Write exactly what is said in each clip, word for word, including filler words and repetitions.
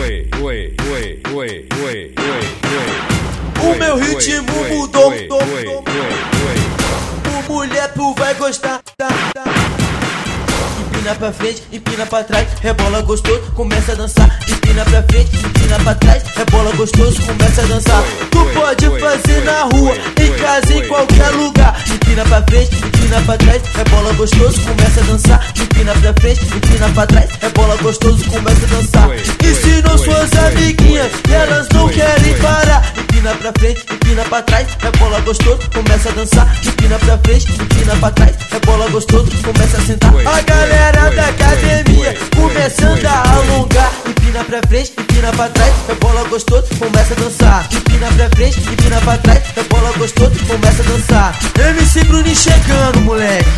Oi, oi, oi, oi, oi, oi. O meu ritmo mudou, mudou, mudou. O mulher, tu vai gostar. Empina pra frente, empina pra trás, rebola gostoso, começa a dançar. Empina pra frente, empina pra trás, rebola gostoso, começa a dançar. Tu pode fazer na rua, em casa, em qualquer lugar. Empina pra frente, empina pra trás, rebola gostoso, começa a dançar. Empina pra frente, empina pra trás, rebola gostoso, começa a dançar. Ensinou suas amiguinhas e elas não querem parar. Empina pra frente, empina pra trás, rebola gostoso, começa a dançar. Empina pra frente, empina pra trás, rebola gostoso, começa a sentar. A galera da academia começando a alongar. Empina pra frente, empina pra trás, rebola gostoso, começa a dançar. Empina pra frente, empina pra trás, rebola gostoso, começa a dançar. M C Bruninho chegando, moleque.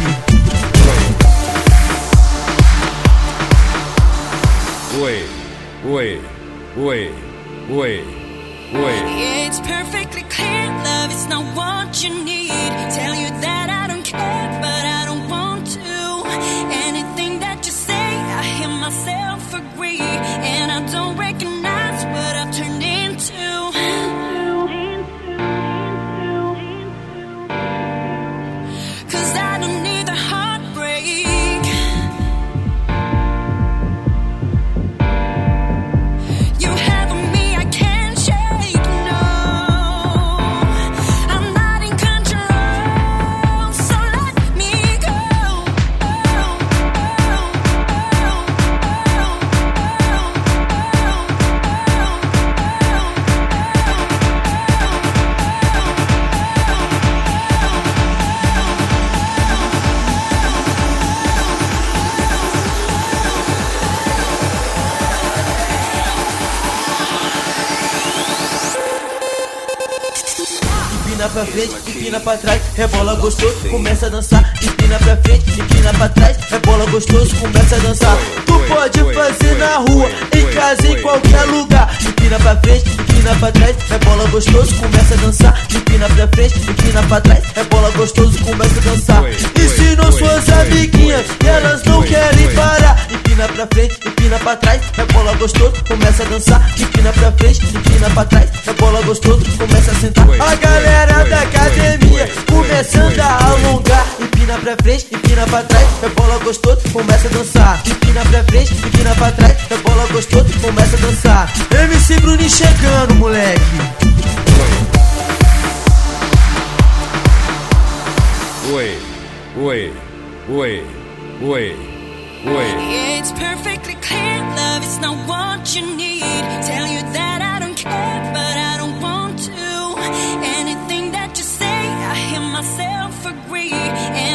Oi, oi, oi, oi, oi. It's perfectly clear, love is not what you need. Tell you that I don't care, but I don't want to. Anything that you say, I hear myself agree, and I don't recognize what I've turned into. Cause I don't need the heartbreak. You have me, I can't shake, no. I'm not in control, so let me go. Empina pra frente, empina pra trás, rebola gostoso, começa a dançar. Empina pra frente, empina pra trás, rebola gostoso, começa a dançar. Tu pode fazer na rua, em casa, em qualquer lugar. Empina pra frente, empina pra trás, rebola gostoso, começa a dançar. Empina pra frente, empina pra trás, rebola gostoso, começa a dançar. Ensinou suas amiguinhas e elas não querem parar. Empina pra frente, empina pra trás, rebola gostoso, começa a dançar. Empina pra frente, empina pra trás, rebola gostoso, começa a sentar. A galera da academia começando a alongar. Empina pra frente, empina pra trás, rebola gostoso, começa a dançar. Empina pra frente, empina pra trás, rebola gostoso, começa a dançar. M C Bruninho chegando, moleque. Oi, oi, oi, oi, oi. It's perfectly clear, love is not what you need. Tell you that I don't care, but I don't want to. Anything that you say, I hear myself agree.